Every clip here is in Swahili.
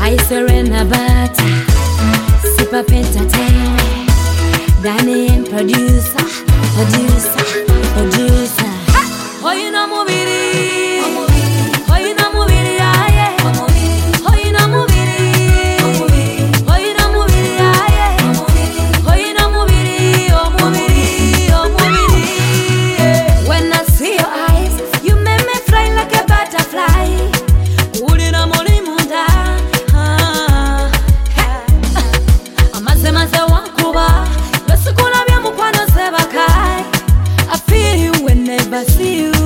I Serena Bata, Sip Up Entertainment, Danny producer. Oh, you know movie, oh, you know movie, yeah. Oh, you know movie, oh, you know movie, yeah. Oh, you know movie, oh, movie. When I see your eyes, you make me fly like a butterfly. Ulina moli munda, amaze wankuba, besikula bya mukwano sebakai. I feel you whenever I see you.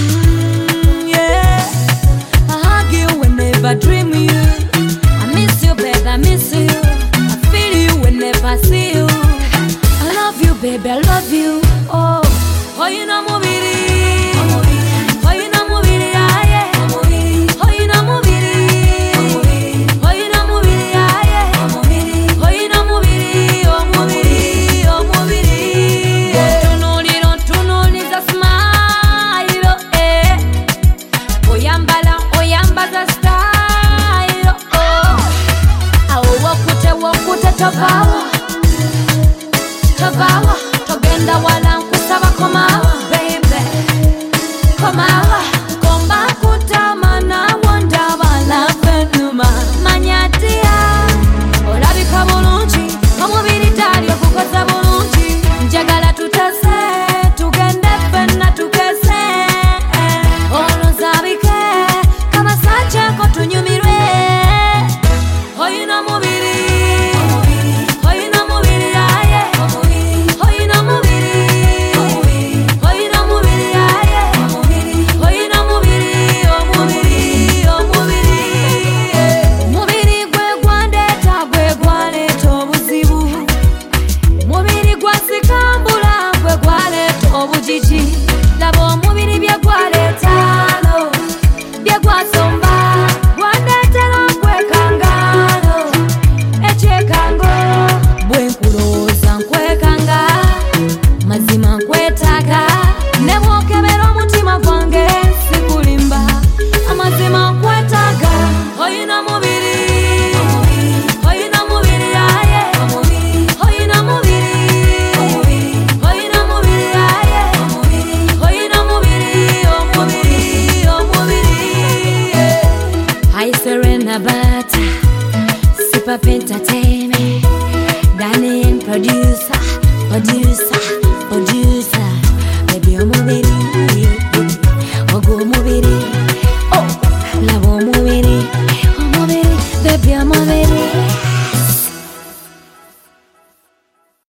Yeah, I hug you whenever I dream you. I miss you, baby, I miss you. I feel you whenever I see you. I love you, baby, I love you. Oh, you know movie. Oh, you know movie, yeah. Oh, you know movie. Oh, you know movie, yeah. Oh, you know movie, oh, movie, oh, movie. Don't tunuli za smile, eh. Oyambaza style, oh. Awo wakute tobawa, togenda wala nkusaba komawa, baby, komawa. Komba kutamana wondaba lafenuma, manyatia. Olabika bulungi, omubiri tali okukoza bulungi. Njagala tutase, tugende fenna tugeze. Olozabike, kama sancheko tunyumirwe. Oh, you know movie, oh, you know movie, yeah. Oh, you know movie, oh, you know movie, yeah. Oh, you know movie, oh, movie. Mubiri gwe gwandeta gwe gwaleta obuzibu. Mubiri gwasikambula gwe gwaleta obujiji. Laba omubiri bye gwaletaano, bye gwasomba. Gwandetera nkwekangano, ekyekango. Bwe nkulowooza nkwekanga, mazima nkwetaaga. Ne bw'okebera omutima gwange sikulimba, amazima nkwetaaga. Oh, you know movie, oh, you know movie, yeah. Oh, you know movie, oh, you know movie, yeah. Oh, you know movie, oh, movie. I Serena Bata, Sip Up Entertainment, Danny producer. Baby, I'm movie, oh, movie, oh, love movie, baby, I'm movie.